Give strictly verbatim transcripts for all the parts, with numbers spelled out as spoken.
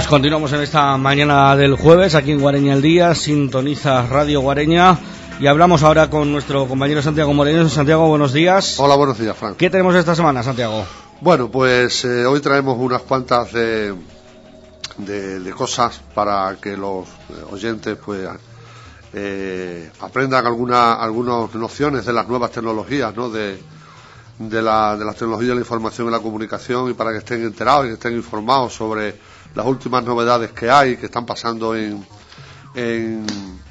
días, continuamos en esta mañana del jueves aquí en Guareña al Día, sintoniza Radio Guareña y hablamos ahora con nuestro compañero Santiago Moreno. Santiago, buenos días. Hola, buenos días, Frank. ¿Qué tenemos esta semana, Santiago? Bueno, pues eh, hoy traemos unas cuantas de, de, de cosas para que los oyentes pues eh, aprendan alguna, algunas nociones de las nuevas tecnologías, ¿no? De, de, la, de las tecnologías de la información y la comunicación, y para que estén enterados y que estén informados sobre las últimas novedades que hay, que están pasando en, en,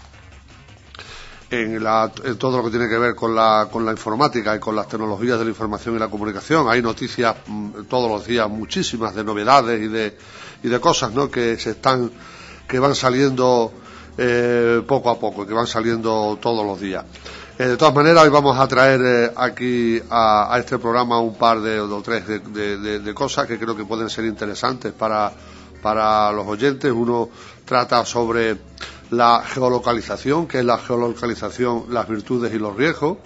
en, la, en todo lo que tiene que ver con la, con la informática y con las tecnologías de la información y la comunicación. Hay noticias todos los días, muchísimas de novedades y de, y de cosas, ¿no? que se están, que van saliendo eh, poco a poco, que van saliendo todos los días. Eh, de todas maneras, hoy vamos a traer eh, aquí a, a este programa un par de o tres de, de, de, de cosas que creo que pueden ser interesantes para, para los oyentes. Uno trata sobre la geolocalización, que es la geolocalización, las virtudes y los riesgos.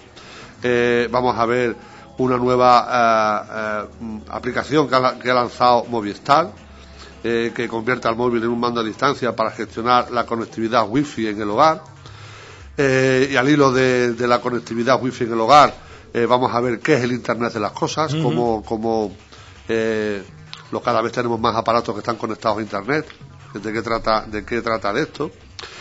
Eh, vamos a ver una nueva eh, eh, aplicación que ha, que ha lanzado Movistar, eh, que convierte al móvil en un mando a distancia para gestionar la conectividad wifi en el hogar. Eh, y al hilo de, de la conectividad wifi en el hogar, eh, vamos a ver qué es el Internet de las cosas, uh-huh. cómo, cómo eh, los cada vez tenemos más aparatos que están conectados a Internet, de qué trata, de qué trata de esto.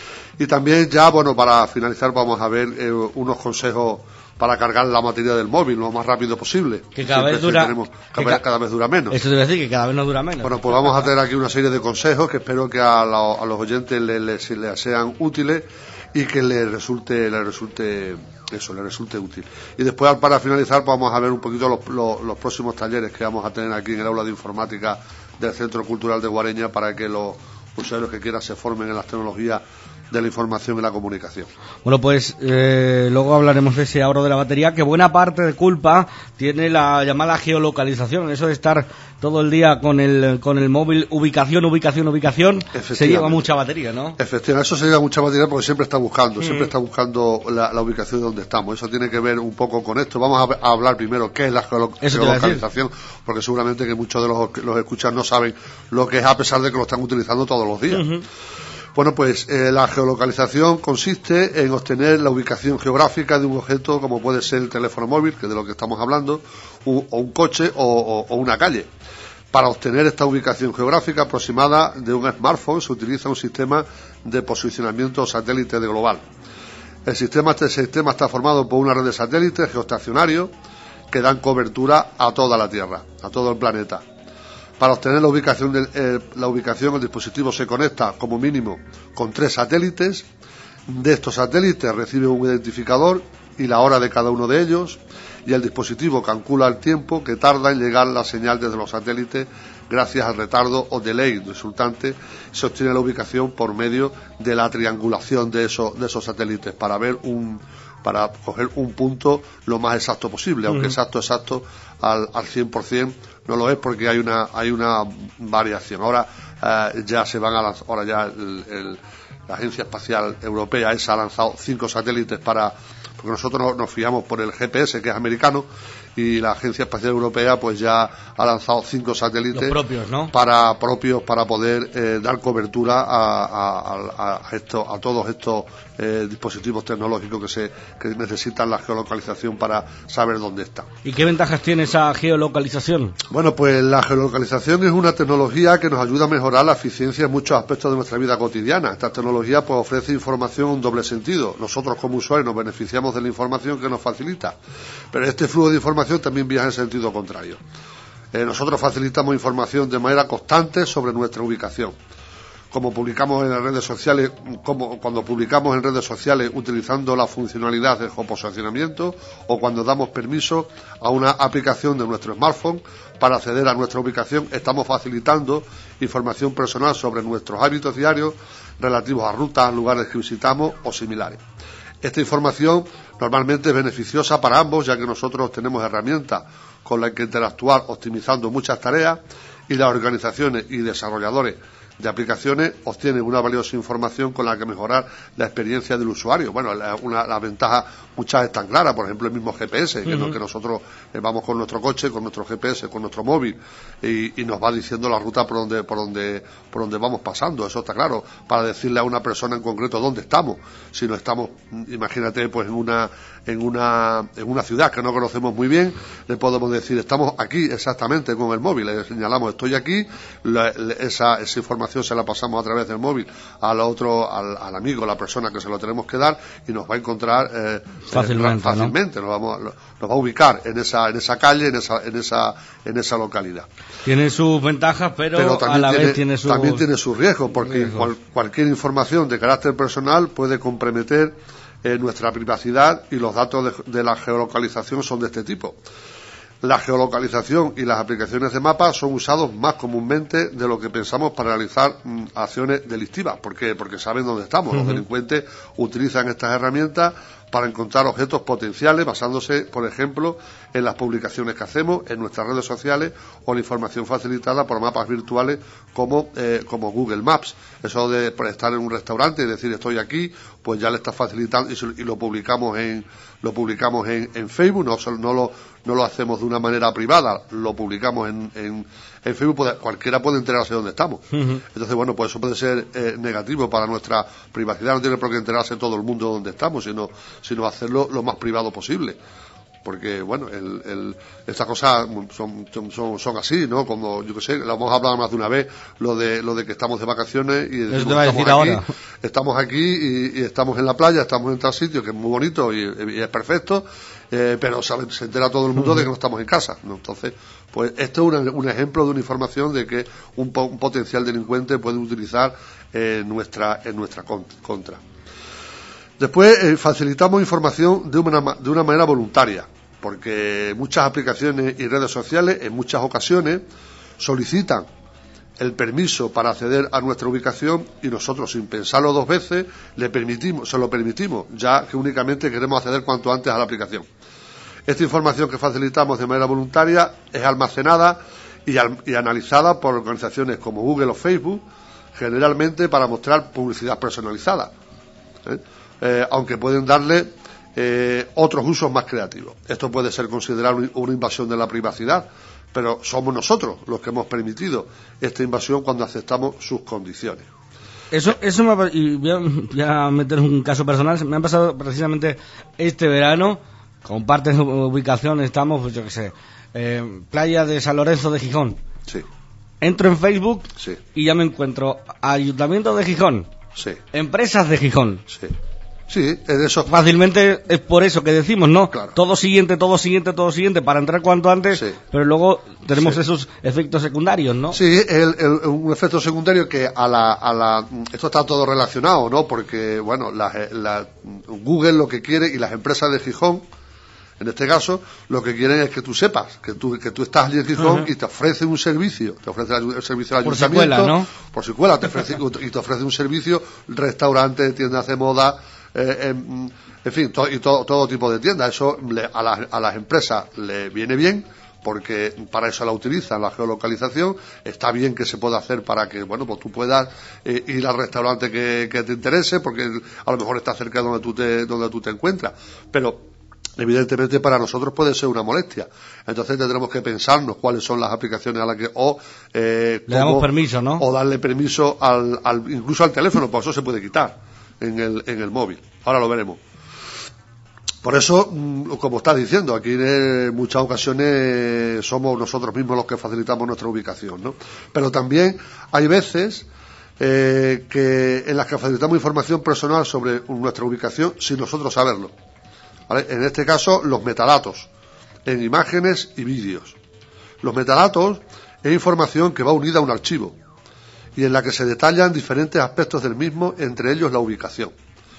Y también ya, bueno, para finalizar vamos a ver eh, unos consejos para cargar la batería del móvil lo más rápido posible. Que cada vez dura tenemos, cada, vez, ca- cada vez dura menos. Eso debe decir que cada vez no dura menos. Bueno, pues vamos a tener aquí una serie de consejos que espero que a, la, a los oyentes les, les, les sean útiles y que les resulte, les resulte eso, les resulte útil. Y después, para finalizar, pues vamos a ver un poquito los, los, los próximos talleres que vamos a tener aquí en el aula de informática del Centro Cultural de Guareña, para que los usuarios que quieran se formen en las tecnologías de la información y la comunicación. Bueno, pues eh, luego hablaremos de ese ahorro de la batería, que buena parte de culpa tiene la llamada geolocalización, eso de estar todo el día con el con el móvil, ubicación, ubicación, ubicación, se lleva mucha batería, ¿no? Efectivamente, eso se lleva mucha batería porque siempre está buscando, mm. siempre está buscando la, la ubicación de donde estamos. Eso tiene que ver un poco con esto. Vamos a, a hablar primero qué es la geolo- geolocalización, porque seguramente que muchos de los, los escuchas no saben lo que es, a pesar de que lo están utilizando todos los días. Uh-huh. Bueno, pues eh, la geolocalización consiste en obtener la ubicación geográfica de un objeto, como puede ser el teléfono móvil, que es de lo que estamos hablando, u, o un coche o, o, o una calle. Para obtener esta ubicación geográfica aproximada de un smartphone se utiliza un sistema de posicionamiento satélite de global. El sistema, este sistema está formado por una red de satélites geoestacionarios que dan cobertura a toda la Tierra, a todo el planeta. Para obtener la ubicación, del, eh, la ubicación, el dispositivo se conecta como mínimo con tres satélites. De estos satélites recibe un identificador y la hora de cada uno de ellos, y el dispositivo calcula el tiempo que tarda en llegar la señal desde los satélites gracias al retardo o delay resultante. Se obtiene la ubicación por medio de la triangulación de esos, de esos satélites para ver un para coger un punto lo más exacto posible, aunque uh-huh. exacto, exacto al, al cien por ciento no lo es, porque hay una hay una variación. Ahora eh, ya se van a lanzar, ahora ya el, el, la Agencia Espacial Europea esa ha lanzado cinco satélites para, porque nosotros nos, nos fiamos por el G P S, que es americano, y la Agencia Espacial Europea pues ya ha lanzado cinco satélites Los propios, ¿no? para propios para poder eh, dar cobertura a, a, a, a, esto, a todos estos eh, dispositivos tecnológicos que se que necesitan la geolocalización para saber dónde están. ¿Y qué ventajas tiene esa geolocalización? Bueno, pues la geolocalización es una tecnología que nos ayuda a mejorar la eficiencia en muchos aspectos de nuestra vida cotidiana. Esta tecnología pues ofrece información en un doble sentido. Nosotros como usuarios nos beneficiamos de la información que nos facilita, pero este flujo de información también viaja en sentido contrario. Eh, nosotros facilitamos información de manera constante sobre nuestra ubicación. Como publicamos en las redes sociales, como cuando publicamos en redes sociales utilizando la funcionalidad de geoposicionamiento, o cuando damos permiso a una aplicación de nuestro smartphone para acceder a nuestra ubicación, estamos facilitando información personal sobre nuestros hábitos diarios relativos a rutas, lugares que visitamos o similares. Esta información normalmente es beneficiosa para ambos, ya que nosotros tenemos herramientas con las que interactuar optimizando muchas tareas, y las organizaciones y desarrolladores de aplicaciones obtienen una valiosa información con la que mejorar la experiencia del usuario. Bueno, la, una, las ventajas muchas están claras, por ejemplo el mismo G P S, que, uh-huh. no, que nosotros eh, vamos con nuestro coche, con nuestro G P S, con nuestro móvil y, y nos va diciendo la ruta por donde, por donde, por donde vamos pasando, eso está claro, para decirle a una persona en concreto dónde estamos. Si no estamos, imagínate, pues en una, en una, en una ciudad que no conocemos muy bien, le podemos decir estamos aquí exactamente con el móvil, le señalamos estoy aquí, la, esa, esa información se la pasamos a través del móvil al otro, al, al amigo, a la persona que se lo tenemos que dar y nos va a encontrar eh, fácilmente, fácilmente, ¿no? nos, vamos, nos va a ubicar en esa, en esa calle, en esa, en esa, en esa localidad. Tiene sus ventajas, pero, pero también a la tiene, vez tiene sus también tiene sus riesgos, porque riesgos. Cual, cualquier información de carácter personal puede comprometer eh, nuestra privacidad y los datos de, de la geolocalización son de este tipo. La geolocalización y las aplicaciones de mapas son usados más comúnmente de lo que pensamos para realizar mm, acciones delictivas. ¿Por qué? Porque saben dónde estamos. Uh-huh. Los delincuentes utilizan estas herramientas para encontrar objetos potenciales basándose, por ejemplo, en las publicaciones que hacemos, en nuestras redes sociales o la información facilitada por mapas virtuales como, eh, como Google Maps. Eso de por estar en un restaurante y decir estoy aquí, pues ya le está facilitando y, y lo publicamos en lo publicamos en, en Facebook, no, no, lo, no lo hacemos de una manera privada, lo publicamos en, en, en Facebook, puede, cualquiera puede enterarse de dónde estamos. Uh-huh. Entonces, bueno, pues eso puede ser eh, negativo para nuestra privacidad, no tiene por qué enterarse todo el mundo de dónde estamos, sino, sino hacerlo lo más privado posible. Porque, bueno, el, el, estas cosas son, son, son así, ¿no? Como, yo que sé, lo hemos hablado más de una vez, lo de, lo de que estamos de vacaciones y decimos, te va a decir estamos, ahora. Aquí, estamos aquí y, y estamos en la playa, estamos en tal sitio que es muy bonito y, y es perfecto, eh, pero sabe, se entera todo el mundo uh-huh. de que no estamos en casa, ¿no? Entonces, pues esto es una, un ejemplo de una información de que un, un potencial delincuente puede utilizar eh, nuestra, en nuestra contra. Después, eh, facilitamos información de una, de una manera voluntaria, porque muchas aplicaciones y redes sociales en muchas ocasiones solicitan el permiso para acceder a nuestra ubicación y nosotros, sin pensarlo dos veces, le permitimos, se lo permitimos, ya que únicamente queremos acceder cuanto antes a la aplicación. Esta información que facilitamos de manera voluntaria es almacenada y, al, y analizada por organizaciones como Google o Facebook, generalmente para mostrar publicidad personalizada. ¿Eh? Eh, aunque pueden darle eh, otros usos más creativos. Esto puede ser considerado una invasión de la privacidad, pero somos nosotros los que hemos permitido esta invasión cuando aceptamos sus condiciones. Eso, eso me ha, y voy a, voy a meter un caso personal. Me han pasado precisamente este verano, comparten ubicación, estamos, pues yo qué sé, eh, playa de San Lorenzo de Gijón. Sí. Entro en Facebook sí. y ya me encuentro Ayuntamiento de Gijón, sí. Empresas de Gijón. Sí. Sí, es eso. Fácilmente es por eso que decimos, ¿no? Claro. Todo siguiente, todo siguiente, todo siguiente, para entrar cuanto antes, sí. Pero luego tenemos sí. esos efectos secundarios, ¿no? Sí, el, el, un efecto secundario que a la, a la... Esto está todo relacionado, ¿no? Porque, bueno, la, la, Google lo que quiere y las empresas de Gijón, en este caso, lo que quieren es que tú sepas que tú, que tú estás allí en Gijón uh-huh. y te ofrecen un servicio, te ofrece el servicio del por ayuntamiento. Secuela, ¿no? Por secuela, te ofrece, y te ofrece un servicio, restaurante, tiendas de moda, eh, en, en fin, to, y todo, todo tipo de tiendas. Eso le, a, las, a las empresas le viene bien, porque para eso la utilizan, la geolocalización. Está bien que se pueda hacer para que, bueno, pues tú puedas eh, ir al restaurante que, que te interese, porque a lo mejor está cerca de donde tú te, donde tú te encuentras. Pero evidentemente para nosotros puede ser una molestia. Entonces tendremos que pensarnos cuáles son las aplicaciones a las que o eh, le damos permiso, ¿no? O darle permiso al, al incluso al teléfono, por eso se puede quitar en el en el móvil. Ahora lo veremos. Por eso, como estás diciendo, aquí en muchas ocasiones somos nosotros mismos los que facilitamos nuestra ubicación, ¿no? Pero también hay veces eh, que en las que facilitamos información personal sobre nuestra ubicación sin nosotros saberlo. ¿Vale? En este caso, los metadatos, en imágenes y vídeos. Los metadatos es información que va unida a un archivo y en la que se detallan diferentes aspectos del mismo, entre ellos la ubicación.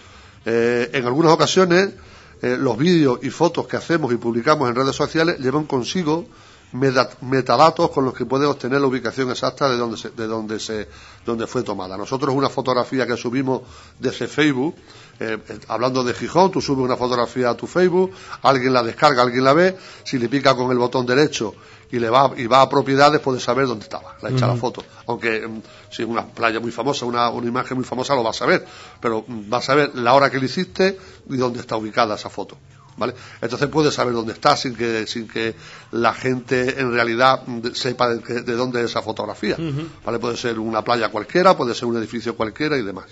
Eh, en algunas ocasiones, eh, los vídeos y fotos que hacemos y publicamos en redes sociales llevan consigo meta, metadatos con los que puede obtener la ubicación exacta de donde se, de donde se, donde fue tomada. Nosotros una fotografía que subimos desde Facebook, eh, eh, hablando de Gijón, tú subes una fotografía a tu Facebook, alguien la descarga, alguien la ve, si le pica con el botón derecho y le va y va a propiedades, puede saber dónde estaba, la echa uh-huh. la foto. Aunque um, si es una playa muy famosa, una, una imagen muy famosa, lo va a saber, pero um, va a saber la hora que le hiciste y dónde está ubicada esa foto, ¿vale? Entonces puede saber dónde está sin que sin que la gente en realidad sepa de, de dónde es esa fotografía, uh-huh. ¿vale? Puede ser una playa cualquiera, puede ser un edificio cualquiera y demás.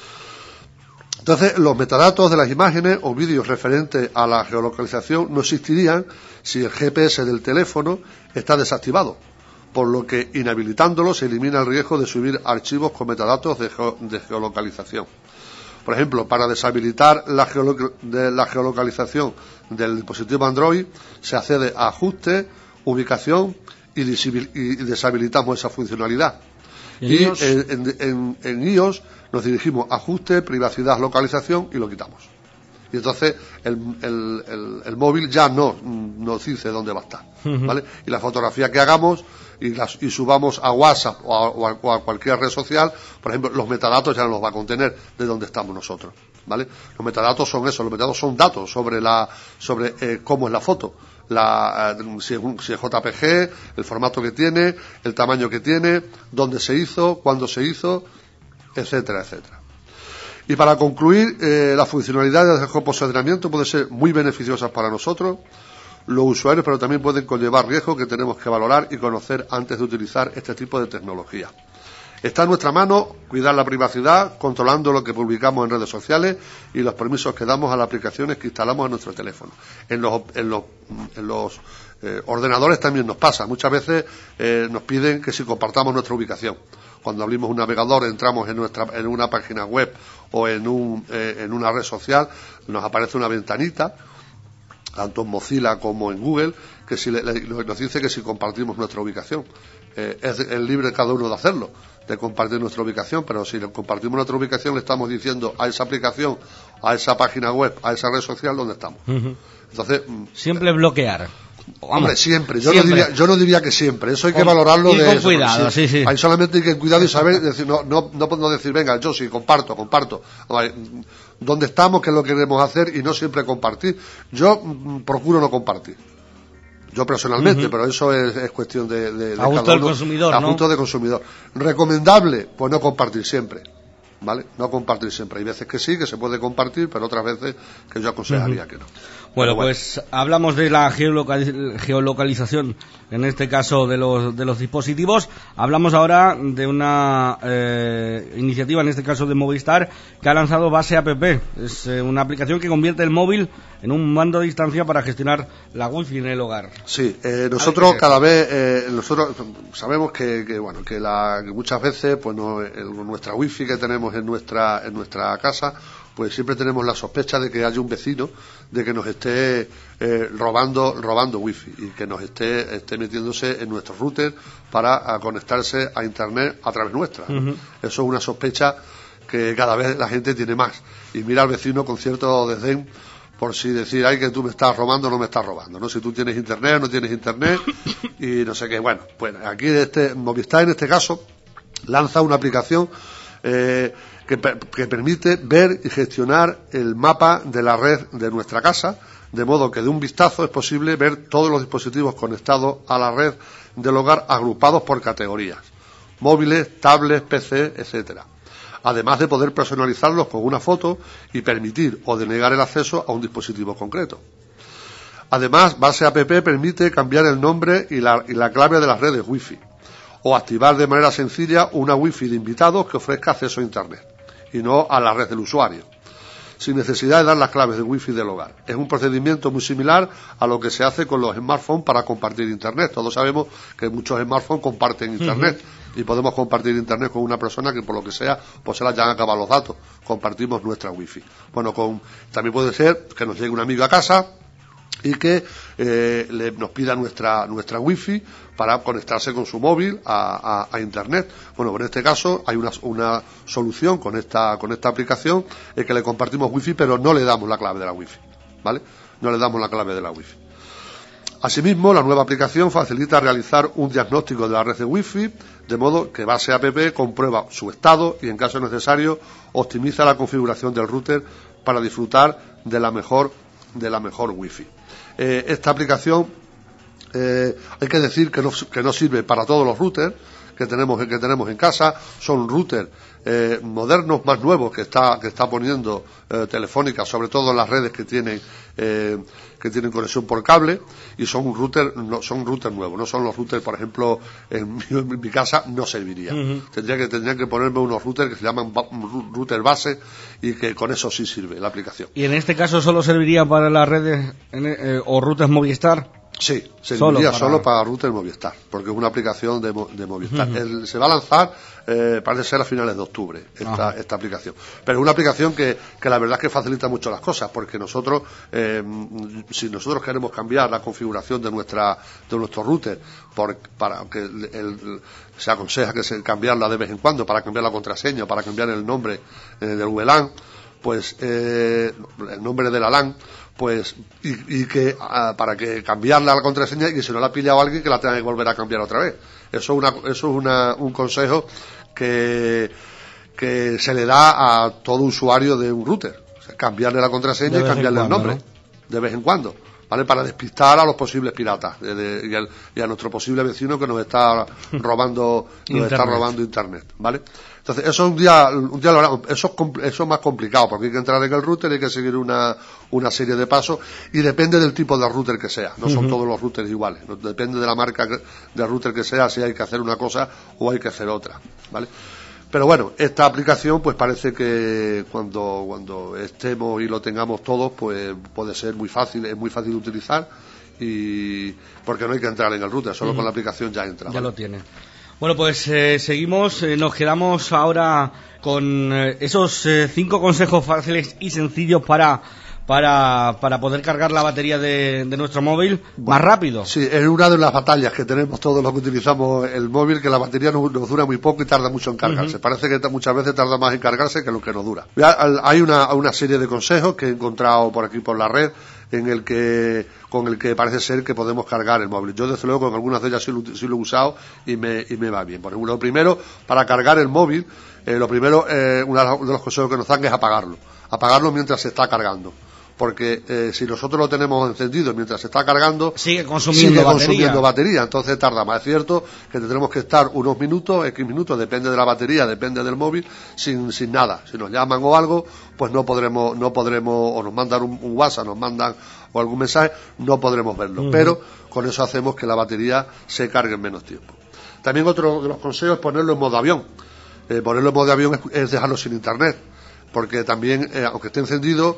Entonces, los metadatos de las imágenes o vídeos referentes a la geolocalización no existirían si el G P S del teléfono está desactivado, por lo que inhabilitándolo se elimina el riesgo de subir archivos con metadatos de, geo- de geolocalización. Por ejemplo, para deshabilitar la, geolo- de la geolocalización del dispositivo Android, se accede a ajustes, ubicación y, disibil- y deshabilitamos esa funcionalidad. Y en, en, en, en iOS nos dirigimos a ajuste, privacidad, localización y lo quitamos. Y entonces el, el, el, el móvil ya no nos dice dónde va a estar, ¿vale? Y la fotografía que hagamos y, las, y subamos a WhatsApp o a, o, a, o a cualquier red social, por ejemplo, los metadatos ya no los va a contener de dónde estamos nosotros, ¿vale? Los metadatos son eso, los metadatos son datos sobre la sobre eh, cómo es la foto. La, si, es un, si es J P G, el formato que tiene, el tamaño que tiene, dónde se hizo, cuándo se hizo, etcétera, etcétera. Y para concluir, eh, las funcionalidades del geoposicionamiento pueden ser muy beneficiosas para nosotros, los usuarios, pero también pueden conllevar riesgos que tenemos que valorar y conocer antes de utilizar este tipo de tecnología. Está en nuestra mano cuidar la privacidad, controlando lo que publicamos en redes sociales y los permisos que damos a las aplicaciones que instalamos en nuestro teléfono. En los, en los, en los eh, ordenadores también nos pasa. Muchas veces eh, nos piden que si compartamos nuestra ubicación. Cuando abrimos un navegador, entramos en nuestra en una página web o en, un, eh, en una red social, nos aparece una ventanita, tanto en Mozilla como en Google, que si le, le, nos dice que si compartimos nuestra ubicación. Eh, es, es libre cada uno de hacerlo, de compartir nuestra ubicación, pero si le compartimos nuestra ubicación le estamos diciendo a esa aplicación, a esa página web, a esa red social dónde estamos. Uh-huh. Entonces siempre bloquear. Vamos, hombre, siempre. Yo, siempre. No diría, yo no diría que siempre. Eso hay que con, valorarlo y de con eso. cuidado, sí, sí. Hay solamente que cuidado y saber, decir, no, no, no, no decir, venga, yo sí, comparto, comparto. Vale, ¿dónde estamos? ¿Qué es lo que queremos hacer? Y no siempre compartir. Yo mm, procuro no compartir. Yo personalmente, uh-huh. pero eso es, es cuestión de, de, de a gusto del consumidor, a ¿no? gusto del consumidor. Recomendable, pues no compartir siempre. ¿Vale? No compartir siempre. Hay veces que sí, que se puede compartir, pero otras veces que yo aconsejaría uh-huh. que no. Bueno, bueno, pues hablamos de la geolocal- geolocalización, en este caso de los de los dispositivos. Hablamos ahora de una eh, iniciativa, en este caso de Movistar, que ha lanzado Base App. Es eh, una aplicación que convierte el móvil en un mando a distancia para gestionar la wifi en el hogar. Sí, eh, nosotros cada vez eh, nosotros sabemos que, que bueno que, la, que muchas veces pues no, el, nuestra wifi que tenemos en nuestra en nuestra casa, pues siempre tenemos la sospecha de que haya un vecino de que nos esté eh, robando robando wifi y que nos esté esté metiéndose en nuestro router para a conectarse a internet a través nuestra. Uh-huh. Eso es una sospecha que cada vez la gente tiene más y mira al vecino con cierto desdén por si decir, ay, que tú me estás robando o no me estás robando, ¿no? Si tú tienes internet o no tienes internet y no sé qué. Bueno, pues aquí este Movistar en este caso lanza una aplicación eh, que, que permite ver y gestionar el mapa de la red de nuestra casa, de modo que de un vistazo es posible ver todos los dispositivos conectados a la red del hogar agrupados por categorías: móviles, tablets, P C, etcétera. Además de poder personalizarlos con una foto y permitir o denegar el acceso a un dispositivo concreto. Además, Base App permite cambiar el nombre y la, y la clave de las redes Wi-Fi o activar de manera sencilla una Wi-Fi de invitados que ofrezca acceso a Internet y no a la red del usuario, sin necesidad de dar las claves de Wi-Fi del hogar. Es un procedimiento muy similar a lo que se hace con los smartphones para compartir Internet. Todos sabemos que muchos smartphones comparten Internet. Uh-huh. Y podemos compartir internet con una persona que por lo que sea pues se le hayan acabado los datos, compartimos nuestra wifi. Bueno, con, también puede ser que nos llegue un amigo a casa y que eh, le, nos pida nuestra nuestra wifi para conectarse con su móvil a, a, a internet. Bueno, en este caso hay una, una solución con esta con esta aplicación, es que le compartimos wifi pero no le damos la clave de la wifi, ¿vale? No le damos la clave de la wifi. Asimismo, la nueva aplicación facilita realizar un diagnóstico de la red de Wi-Fi, de modo que Base App comprueba su estado y, en caso necesario, optimiza la configuración del router para disfrutar de la mejor, de la mejor Wi-Fi. Eh, esta aplicación, eh, hay que decir que no, que no sirve para todos los routers que tenemos, que tenemos en casa. Son routers eh, modernos, más nuevos, que está, que está poniendo eh, Telefónica, sobre todo en las redes que tienen eh, que tienen conexión por cable, y son routers, no, son routers nuevos, no son los routers, por ejemplo, en mi, en mi casa no serviría. Uh-huh. Tendría que tendría que ponerme unos routers que se llaman router base, y que con eso sí sirve la aplicación. ¿Y en este caso solo serviría para las redes eh, o routers Movistar? Sí, serviría solo para, solo para router Movistar, porque es una aplicación de, de Movistar. Uh-huh. El, se va a lanzar, eh, parece ser a finales de octubre, esta, esta aplicación. Pero es una aplicación que, que la verdad es que facilita mucho las cosas, porque nosotros, eh, si nosotros queremos cambiar la configuración de nuestra de nuestro router, por, para que el, el, se aconseja que se cambiarla de vez en cuando, para cambiar la contraseña, para cambiar el nombre eh, del V LAN, pues eh, el nombre de la LAN, pues y, y que uh, para que cambiarla la contraseña, y si no la ha pillado alguien, que la tenga que volver a cambiar otra vez. Eso es una, eso es una, un consejo que que se le da a todo usuario de un router, o sea, cambiarle la contraseña y cambiarle cuando, el nombre, ¿no? De vez en cuando, ¿vale? Para despistar a los posibles piratas de, de, y, al, y a nuestro posible vecino que nos está robando nos está robando internet, ¿vale? Entonces, eso un día, un día lo haremos. Eso es, eso es más complicado, porque hay que entrar en el router, hay que seguir una, una serie de pasos, y depende del tipo de router que sea. No son uh-huh. todos los routers iguales. No, depende de la marca de router que sea, si hay que hacer una cosa o hay que hacer otra, ¿vale? Pero bueno, esta aplicación, pues parece que cuando, cuando estemos y lo tengamos todos, pues puede ser muy fácil, es muy fácil de utilizar, y porque no hay que entrar en el router, solo uh-huh. con la aplicación ya entra. Ya ¿vale? lo tiene. Bueno, pues eh, seguimos, eh, nos quedamos ahora con eh, esos eh, cinco consejos fáciles y sencillos para para para poder cargar la batería de, de nuestro móvil bueno, más rápido. Sí, es una de las batallas que tenemos todos los que utilizamos el móvil, que la batería nos, nos dura muy poco y tarda mucho en cargarse. Uh-huh. Parece que muchas veces tarda más en cargarse que lo que nos dura. Ya, hay una, una serie de consejos que he encontrado por aquí por la red, en el que con el que parece ser que podemos cargar el móvil. Yo desde luego con algunas de ellas sí lo, sí lo he usado y me, y me va bien. Por ejemplo, lo primero, para cargar el móvil, eh, lo primero, eh, uno de los consejos que nos dan es apagarlo. Apagarlo mientras se está cargando. Porque eh, si nosotros lo tenemos encendido mientras se está cargando, sigue consumiendo, sigue batería. consumiendo batería, entonces tarda más. Es cierto que tendremos que estar unos minutos, X minutos, depende de la batería, depende del móvil, sin sin nada. Si nos llaman o algo, pues no podremos, no podremos, o nos mandan un, un WhatsApp, nos mandan o algún mensaje, no podremos verlo. Uh-huh. Pero con eso hacemos que la batería se cargue en menos tiempo. También otro de los consejos es ponerlo en modo avión. Eh, ponerlo en modo avión es, es dejarlo sin internet, porque también, eh, aunque esté encendido,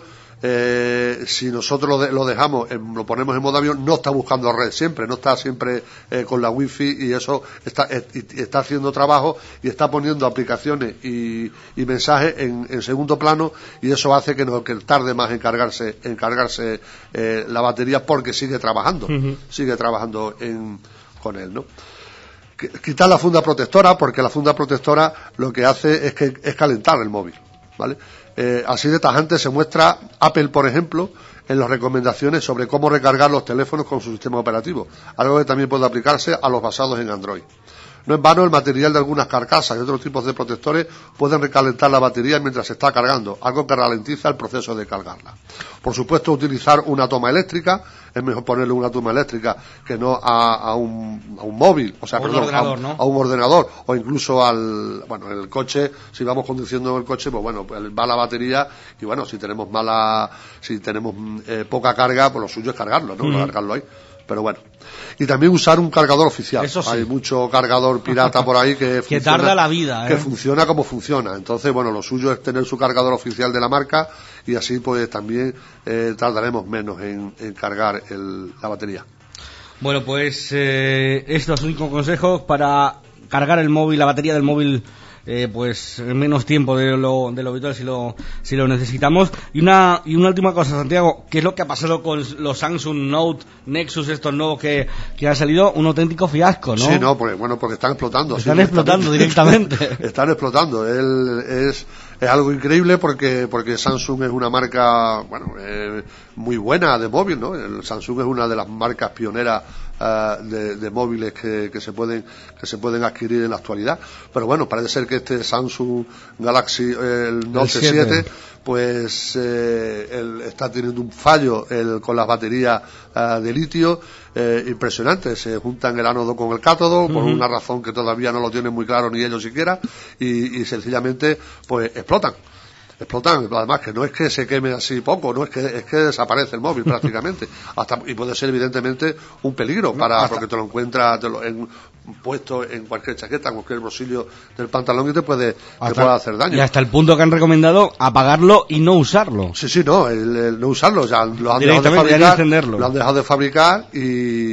Eh, si nosotros lo, de, lo dejamos, en, lo ponemos en modo avión, no está buscando red siempre, no está siempre eh, con la wifi, y eso está, eh, está haciendo trabajo y está poniendo aplicaciones y, y mensajes en, en segundo plano, y eso hace que, no, que tarde más en cargarse, en cargarse eh, la batería, porque sigue trabajando, uh-huh. sigue trabajando en, con él, ¿no? Quitar la funda protectora, porque la funda protectora lo que hace es que es calentar el móvil, ¿vale? Eh, así de tajante se muestra Apple, por ejemplo, en las recomendaciones sobre cómo recargar los teléfonos con su sistema operativo, algo que también puede aplicarse a los basados en Android. No en vano, el material de algunas carcasas y otros tipos de protectores pueden recalentar la batería mientras se está cargando, algo que ralentiza el proceso de cargarla. Por supuesto, utilizar una toma eléctrica, es mejor ponerle una toma eléctrica que no a, a, un, a un móvil, o sea, a un perdón, ordenador, a, un, ¿no? a un ordenador, o incluso al, bueno, en el coche, si vamos conduciendo el coche, pues bueno, pues va la batería, y bueno, si tenemos mala, si tenemos eh, poca carga, pues lo suyo es cargarlo, ¿no? Mm. Cargarlo ahí. Pero bueno. Y también usar un cargador oficial. Eso sí. Hay mucho cargador pirata por ahí que, que funciona, tarda la vida, ¿eh? Que funciona como funciona. Entonces, bueno, lo suyo es tener su cargador oficial de la marca, y así pues también eh, tardaremos menos en, en cargar el, la batería. Bueno, pues eh, estos cinco consejos para cargar el móvil, la batería del móvil eh, pues menos tiempo de lo, de lo habitual si lo, si lo necesitamos. Y una, y una última cosa, Santiago, ¿qué es lo que ha pasado con los Samsung Note Nexus, estos nuevos que, que han salido? Un auténtico fiasco, ¿no? Sí, no, porque, bueno, porque están explotando. Están sí, explotando directamente. Están explotando. Él es, es algo increíble porque, porque Samsung es una marca, bueno, eh, muy buena de móvil, ¿no? El Samsung es una de las marcas pioneras uh, de, de móviles que, que se pueden, que se pueden adquirir en la actualidad. Pero bueno, parece ser que este Samsung Galaxy, el Note siete, pues eh, el, está teniendo un fallo el, con las baterías uh, de litio eh, impresionante. Se juntan el ánodo con el cátodo, uh-huh, por una razón que todavía no lo tienen muy claro ni ellos siquiera, y, y sencillamente pues explotan. explotan, además que no es que se queme así poco, no es que es que desaparece el móvil prácticamente, hasta y puede ser evidentemente un peligro para, porque te lo encuentras te lo, en, puesto en cualquier chaqueta, en cualquier bolsillo del pantalón y te puede, hasta, te puede hacer daño. Y hasta el punto que han recomendado apagarlo y no usarlo. Sí, sí, no, el, el no usarlo, ya lo han dejado de fabricar, lo han dejado de fabricar y,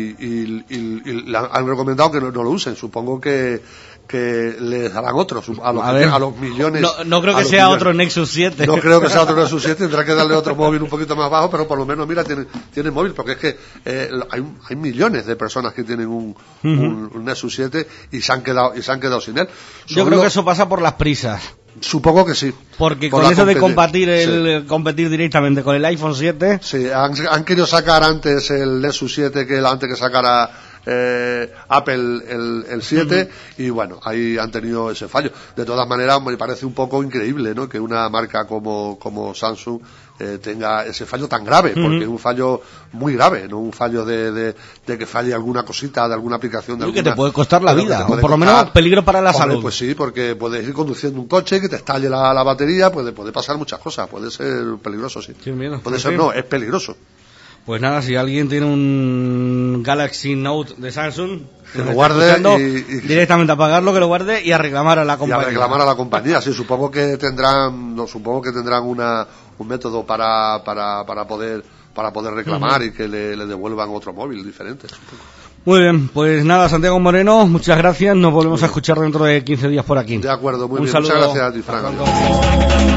y, y, y han recomendado que no, no lo usen. Supongo que que les darán otros a los, a, ver, a los millones. No, no creo que sea millones. Otro Nexus siete. No creo que sea otro Nexus siete, tendrá que darle otro móvil un poquito más bajo, pero por lo menos, mira, tiene, tiene móvil, porque es que eh, hay, hay millones de personas que tienen un, uh-huh, un, un Nexus siete y se han quedado y se han quedado sin él. Yo Solo, creo que eso pasa por las prisas. Supongo que sí. Porque con eso de competir, el, sí. competir directamente con el iPhone siete. Sí, han, han querido sacar antes el Nexus siete que el antes que sacara eh, Apple el, el siete, uh-huh, y bueno, ahí han tenido ese fallo. De todas maneras, me parece un poco increíble, ¿no?, que una marca como, como Samsung eh, tenga ese fallo tan grave, uh-huh, porque es un fallo muy grave, no un fallo de, de, de que falle alguna cosita de alguna aplicación de y alguna, que te puede costar la vida, o por costar, lo menos peligro para la hombre, salud. Pues sí, porque puedes ir conduciendo un coche que te estalle la, la batería, puede, puede pasar muchas cosas, puede ser peligroso, sí. Sí, miedo, puede ser, sí. No, es peligroso. Pues nada, si alguien tiene un Galaxy Note de Samsung, que lo guarde y, y directamente a pagarlo, que lo guarde y a reclamar a la compañía. Y a reclamar a la compañía, sí, supongo que tendrán, no, supongo que tendrán una, un método para, para, para poder, para poder reclamar, uh-huh, y que le, le devuelvan otro móvil diferente. Supongo. Muy bien, pues nada, Santiago Moreno, muchas gracias, nos volvemos a escuchar dentro de quince días por aquí. De acuerdo, muy un bien, saludo. Muchas gracias a ti, Fran.